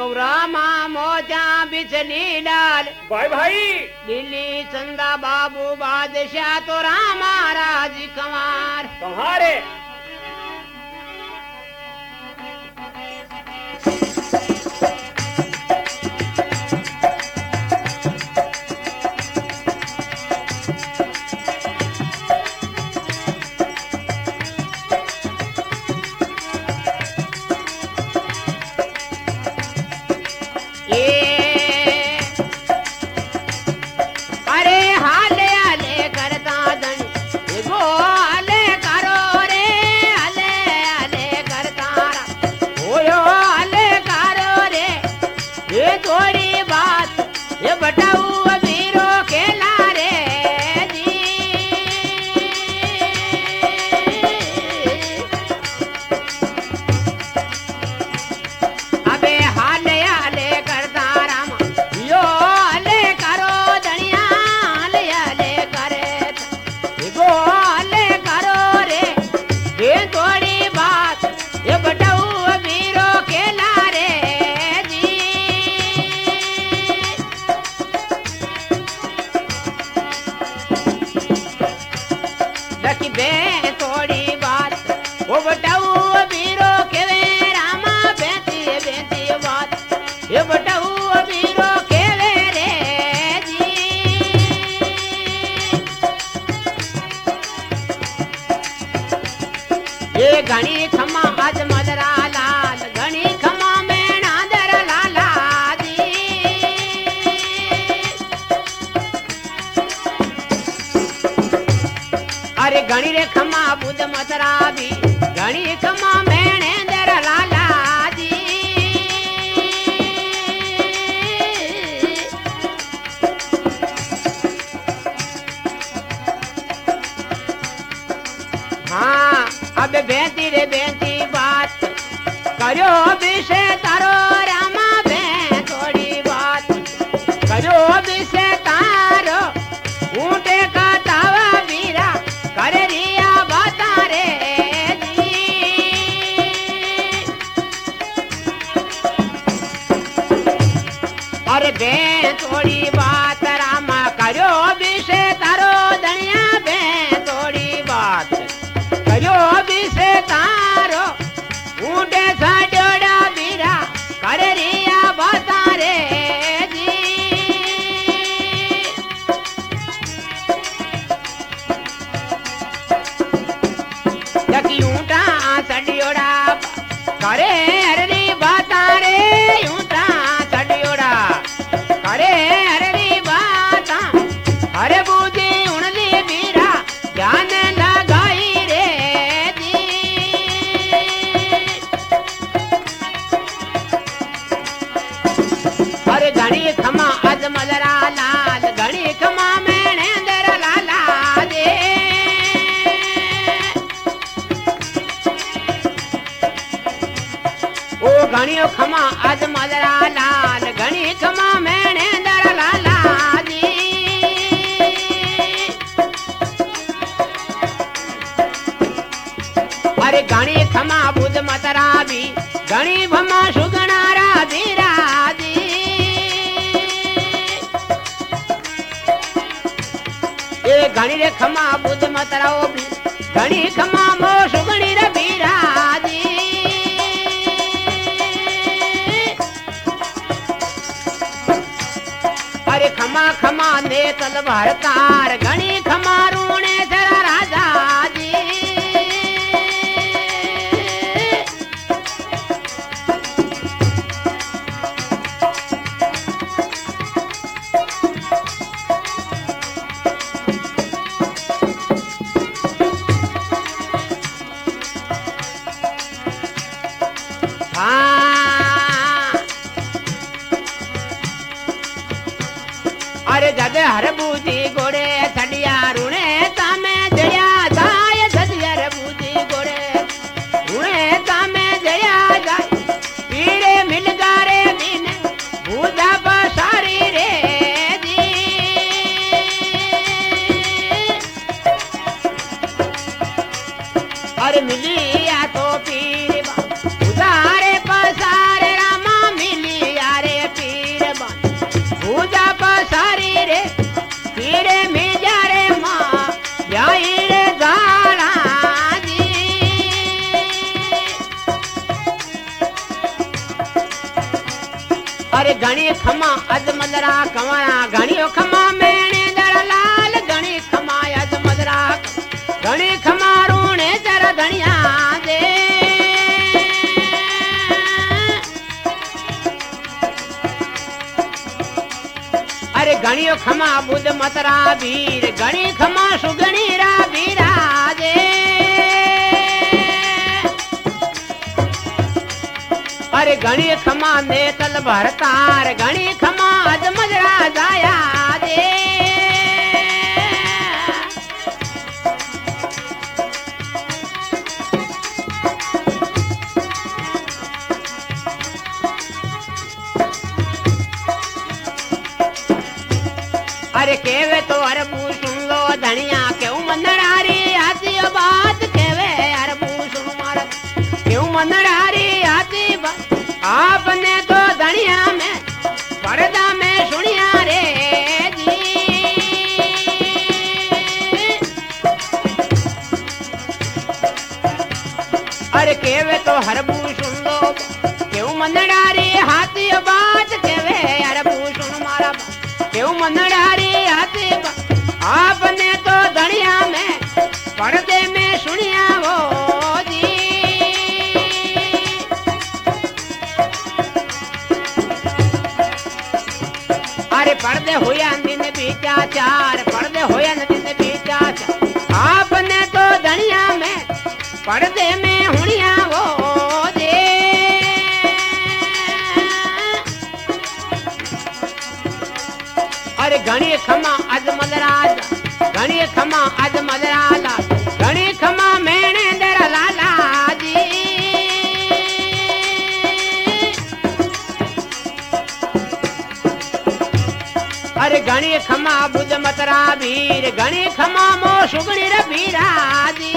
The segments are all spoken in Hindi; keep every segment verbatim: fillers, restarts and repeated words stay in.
रामा मोजा बिचली लाल भाई भाई दिल्ली चंदा बाबू बादशाह तो रामा राज कुमार तुम्हारे घणी खमा आज मदरा लाल घणी खमा में नादर लाला जी अरे घणी रे खमा बुध मदरा भी घणी खमा में नेंदर लाला जी हाँ अब बेटी रे बेटी बात करो विषय तारो रामा बे थोड़ी बात करो विषय तारो ऊंटे का तावा बीरा करे रिया बाता रे जी अरे बे थोड़ी बात रामा करो विषय तारो धनिया बे थोड़ी बात करो विषय तारो ऊंटे साडोड़ा बीरा कर रिया बाता रे जी जकी ऊंटा साडोड़ा करे अरे बाता रे ऊंटा साडोड़ा करे अरे बाता अरे बूझी उणली बीरा ध्यान लगाई रे अरे घणी खमा आज मदरा लाल घणी खमा में नेंदर लाला दे ओ घणी खमा आज मदरा लाल घणी खमा में नेंदर लाला जी अरे घणी खमा बुध मतरा भी घणी भमा सुगणारा धीरा जी ए घणी रे खमा बुध मतराओ भी घणी खमा मो सुगणी रे बीरा जी अरे खमा खमा ने तल भारतार घणी खमा रूणे जरा राजा जी अरे जदे हर बूजी गोड़े छड़िया रूणे तामे जया जाय जदिया रे बूजी गोड़े रूणे तामे जया जाय पीरे मिल गारे दिन बूजा बसारी रे जी अरे मिलिया तो पीर उदारे पसारे रामा मिलिया रे तीरे में जा रे माँ जाई रे दाला जी। अरे घणी खमा अज मदरा कंवरा घणियो खमा मेणे दर लाल घणी खमा अज मदरा घणी खमा रूणे दर धनिया दे। अरे घणियो खमा बुध मतरा वीर घणी खमा सुगणी रा वीरा दे। अरे घणी खमा नेतल भरतार घणी खमा अज मजरा जाया दे। अरे केवे तो अरबू सुन लो धनिया क्यों मनडारी आती बात केवे अरबू सुन मारा क्यों मनडारी आती बात आपने तो धनिया में पर्दा में सुनिया रे जी। अरे केवे तो हरबू सुन लो क्यों मनडारी हाथी बात केवे अरबू सुन मारा क्यों मनडारी आती आपने तो धनिया में पर्दे में सुनिया वो जी। अरे पर्दे होया दिन बीचा चार पर्दे होया दिन बीचा चार आपने तो धनिया में पर्दे में हुनिया वो दे। अरे घणी खमा अज मदराज घणी खमा अज मदराला घणी खमा मेणे दर लाला जी। अरे घणी खमा बुध मतरा वीर घणी खमा मो सुगणी रे वीरा जी।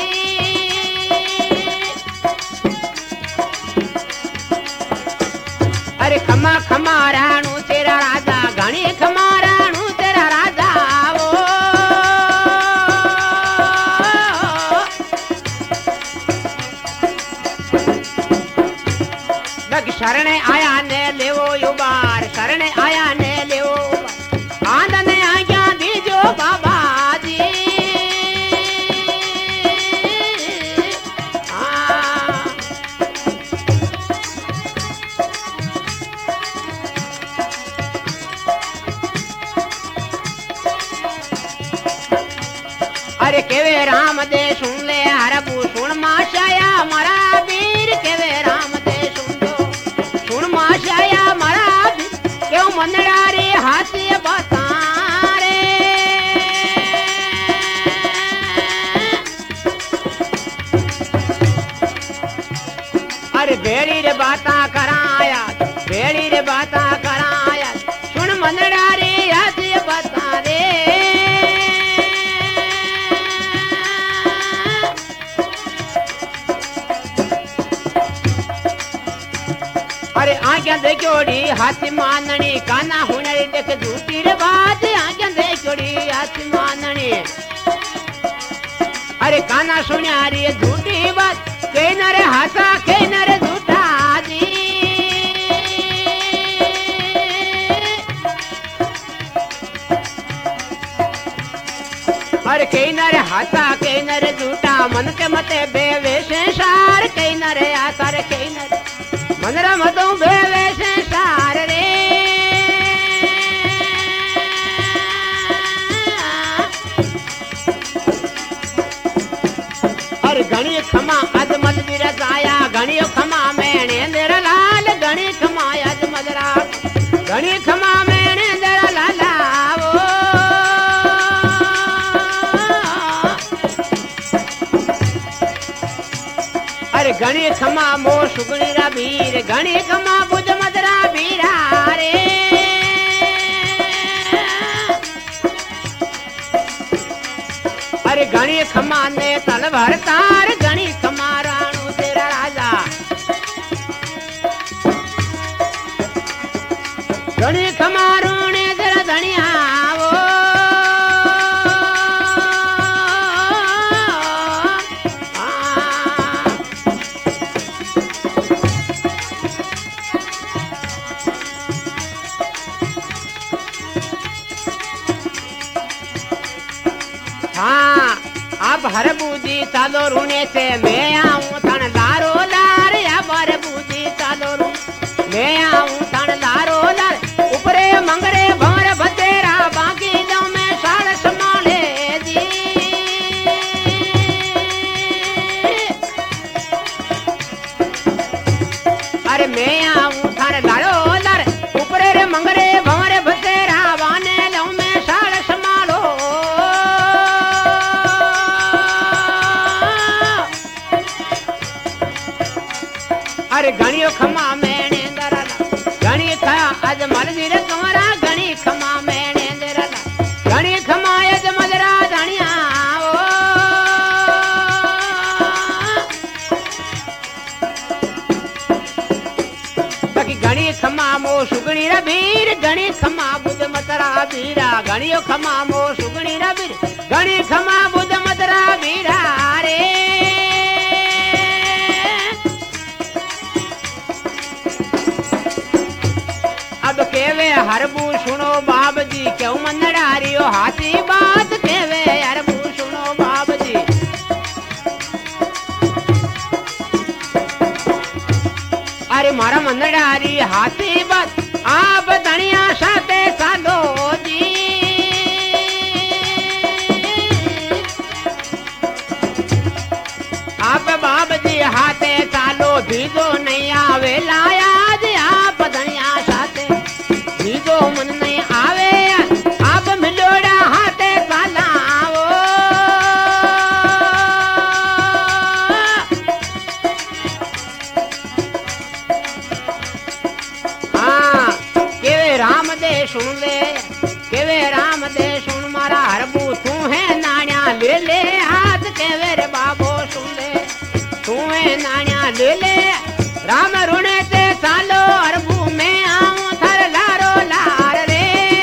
अरे खमा खमा राणू तेरा राजा घणी खमा राणू तेरा राजा वो। लग शरणे आया ने लेवो युबार शरणे आया ने लेवो आंद ने आज्ञा दीजो बाबा जी। अरे केवे राम दे सुन ले हरबू सुन माशाया मारा वीर केवे राम दे सुन दो सुन माशाया मारा वीर क्यों मनडारी हाथी बता रे। अरे बेड़ी रे बाता कराया बेड़ी रे बाता कराया सुन मनडारी हाथी बता रे। अरे आज्ञा देखोड़ी हाथी माननी काना हुनरी देख झूठी रे बात आज्ञा देखोड़ी हाथी माननी। अरे काना सुनियारी झूठी बात के न रे हाथा के न रे झूठा जी। अरे के न रे हाथा के न रे झूठा मन के मते बेवे संसार के न रे आकर के न रे मनरा मतो बेवे संसार रे। अरे घणी खमा अज मद बिरस आया घणी खमा मेणे दर लाल घणी खमा अज मदरा घणी खमा मेणे दर लाला वो। अरे घणी खमा मो सुगणी रा वीर घणी खमा बुध मदरा वीरा रे। अरे घणी खमा ने तल भरतार घणी खमा राणू तेरा राजा घणी खमा रूणे तेरा धनिया वो। हाँ अब हर बूजी चालो रूने से मैं आऊं थन लारो लार अब हर बूजी चालो रू मैं आऊं थन लारो लार ऊपरे मंगरे भंवर भतेरा बाकी जाऊं मैं साल संभाले जी अरे मैं आऊं थन लारो लार ऊपरे रे मंगरे भंवर भतेरा वाने जाऊं मैं साल संभालो अरे घणियो खमा मैंने दरला घणी खा अज मलदी रे कमरा घणी खमा मैंने दरला घणी खमा अज मलरा धनिया ओ ताकि घणी खमा मो सुगणी रे वीर घणी खमा बुध मतरा वीरा घणियो खमा मो सुगणी रे वीर घणी खमा बुध मतरा वीरा रे अब केवे हरबू सुनो बाब जी क्यों मनडारियो हाथी बात केवे हरबू सुनो बाब जी अरे मारा मनडारी हाथी बात आप धनिया साथे सालो जी आप बाब जी हाथे सालो भीजो नहीं आवे लाया जी आप धनिया साथे भीजो मन नहीं आवे आप मिलोड़ा हाथे साला ओ हाँ केवे राम दे सुन ले केवे राम दे सुन मारा हरबू तू है नानिया ले ले हाथ केवे रे बाबो सुन ले तू है नानिया ले ले राम रुणे ते सालो हरबू में आऊं थर लारो लार रे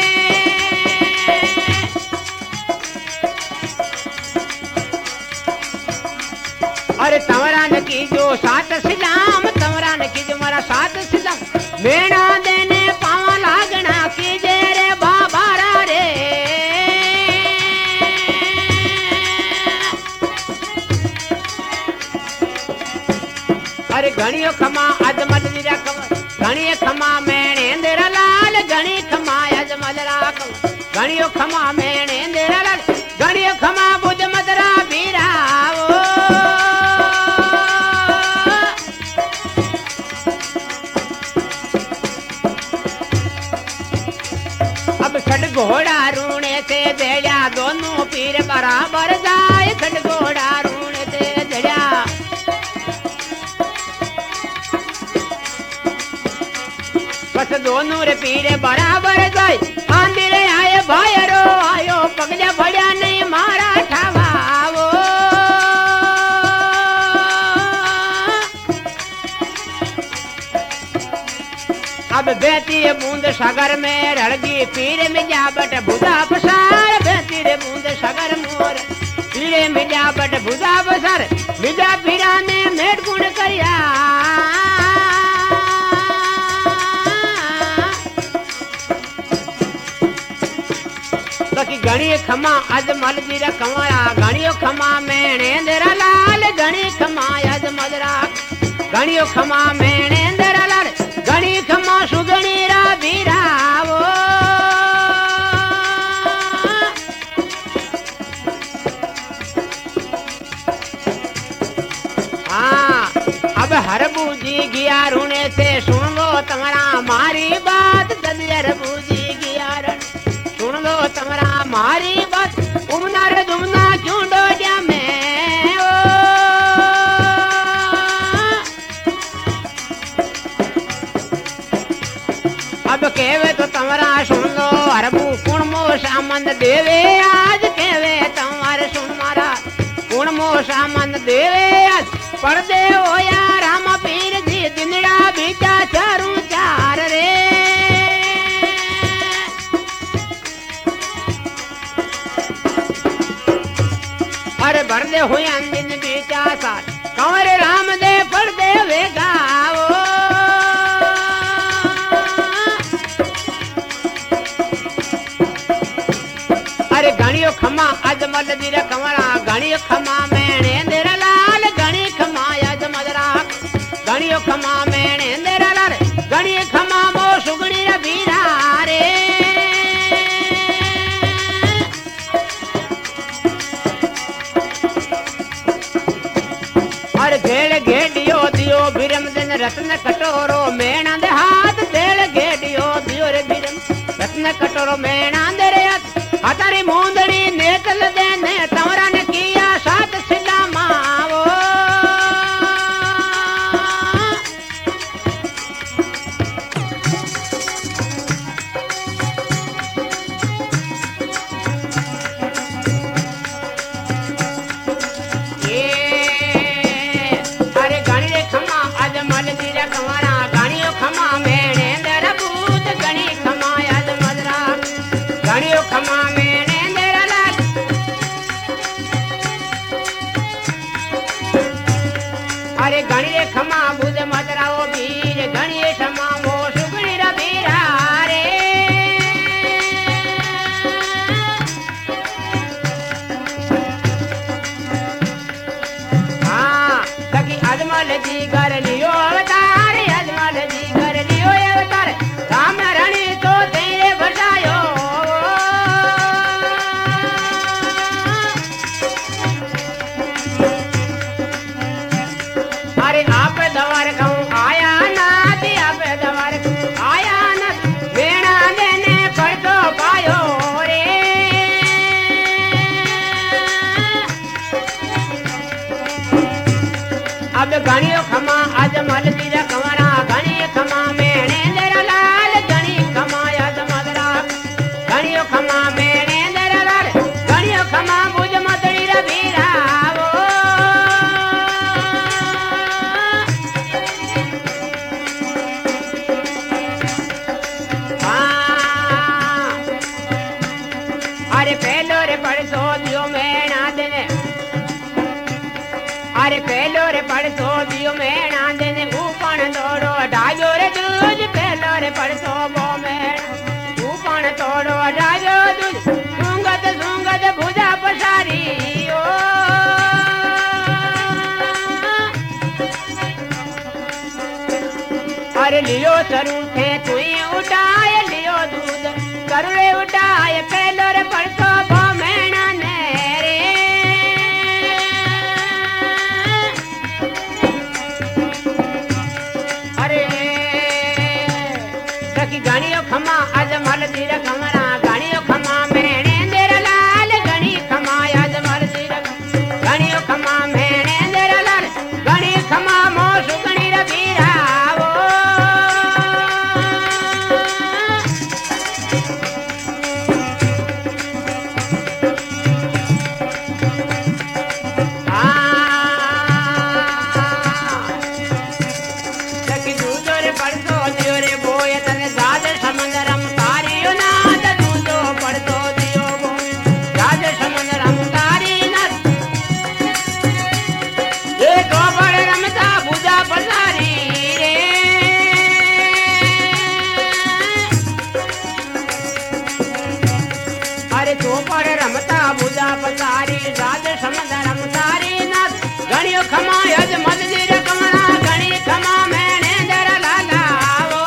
अरे तमरा न की जो सात सिलाम तमरा न की जो मारा सात सिलाम मेणा देने पावा लागना की जे रे बाबारा रे अरे घणियो खमा अजमल वीरा कमर घणियो खमा मेणे तेरा लाल घणी खमा अजमल राखम घणियो खमा मेणे तेरा लाल घणियो खमा बुध मदरा वीरा ओ अब खड घोड़ा रूणे से देड़ा दोनों पीर बराबर जाए खड घोड़ा रूणे से देड़ा बस दोनों रे पीरे बराबर जाए आंधी रे आए भाईरो आयो पगला भड़िया नहीं मारा ठावाओ अब बेटी बूंद सागर में रड़गी पीरे में जा बट बुधा पसार बेटी रे बूंद सागर मोर पीरे में जा बट बुधा पसार बिजा पीरा ने मेट गुण करिया कि घणी खमा अजमल जी रा कंवरा घणियो खमा मेणे तेरा लाल घणी खमा अजमल रा घणियो खमा मेणे तेरा लाल घणी खमा सुगणी रा वीरा ओ हाँ अब हरबू जी गिया रूने से सुन लो तुम्हारा मारी बात जल्दी हरबू जी गिया रण सुन लो तुम्हारा मारी बात उमना रे दुमना क्यों डोडिया में ओ अब केवे तो तुम्हारा सुन लो हरबू कुण मो सामंद देवे आज केवे तुम्हारे सुन मारा कुण मो सामंद देवे आज पढ़ दे ओ या राम पीर जी दिनड़ा बीचा चारू चार रे अरे भर दे हुए दिन बीचा साल कंवर राम दे पढ़ दे वे गाओ अरे घणियो खमा अजमल जी रे कंवरा घणियो खमा मेणे तेरा लाल घणी खमा अजमल रा घणियो खमा मेणे तेरा लाल घणी खमा मो सुगणी रे बीरा रे अरे घेड़ घेडियो दियो बिरम दिन रत्न कटोरो मेणा दे हाथ घेड़ घेडियो दियो रे बिरम रत्न कटोरो मेणा दे रे हतारी मूंदड़ी नेतल दे ने तवरा ने किया सात सिला मावो अरे गणिये खमा बुध मदराओ बीर गणिये क्षमा वो सुगणी रा बीरा रे हाँ सखी अजमल जी घर लियो अवतार अजमल जी घर लियो अवतार राम रणि तो तेरे बचायो अरे आप दवार कहूँ आया नाथ आप दवार आया नाथ वेणा देने पर तो पायो रे अब घणियो खमा अजमल जी रा कंवरा घणी खमा मेणे तेरा लाल घणी खमा अजमल रा घणियो खमा मेणे तेरा लाल घणियो खमा बुझ मदड़ी रा बीरा अरे पहलो रे पड़सो दियो मेणा देने अरे पहलो रे पड़सो दियो मेणा देने ऊपण तोड़ो ढायो रे दूज पहलो रे पड़सो वो मेणा ऊपण तोड़ो ढायो दूज सूंगत सूंगत भुजा पसारी ओ अरे लियो सरू थे तुई उठाए लियो दूध करुड़े उठाए पहलो रे पड़सो वो मेणा ने रे अरे सखी घणियो खमा अजमल जी रा कंवरा घणियो खमा मेणे तेरा लाल घणी खमा अजमल जी रा घणियो खमा मेणे तेरा लाल घणी खमा मो सुगणी रा बीरा घणियो खमा अजमल जी रा कंवरा घणी खमा मेणे तेरा लाला ओ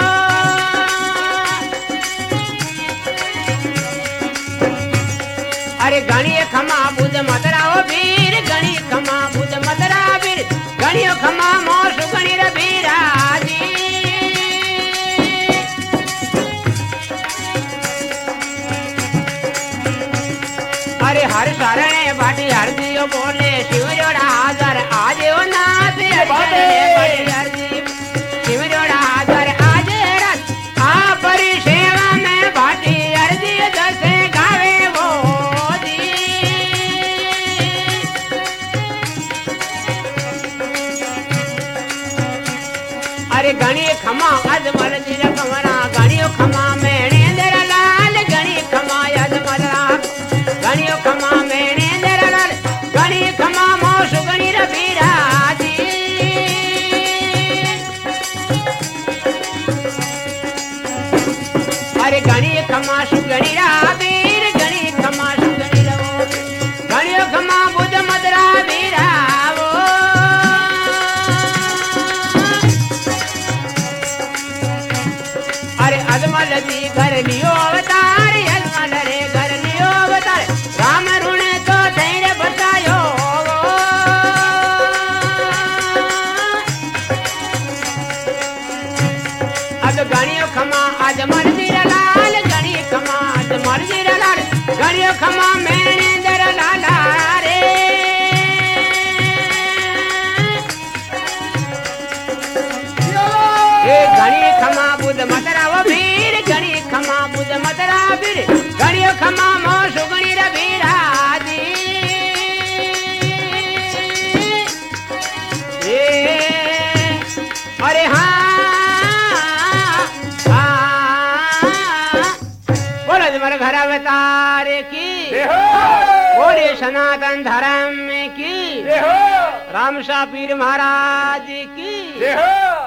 अरे घणी खमा बुध मदरा ओ वीर घणी खमा बुध मदरा वीर घणियो खमा मो सुगणी रा बीरा जी अरे हर शरणे बाटी हर दियो बोले शिव जोड़ा हाजर आज ओ नाथ शरणे बाटी हर दी शिव जोड़ा हाजर आज रत आ परी सेवा में बाटी हर दियो दसे गावे वो दी अरे घणी खमा अजमल जी रा कंवरा घणियो खमा मेणे तेरा लाल घणी खमा अजमल रा घणियो खमा मेणे तेरा लाल घणी खमा मो सुगणी रा बीरा जी अरे घणी खमा सुगणी रा बीर घणी खमा घड़ियो खमा मैंने दर लाला रे ए घड़ी खमा बुध मतरा वो वीर घड़ी खमा बुध मतरा वीर घड़ियो खमा मो सुगणी रे वीराजी ए अरे हाँ हाँ बोलो तुम्हारे घर अवतार की बोले सनातन धर्म की रामसा पीर महाराज की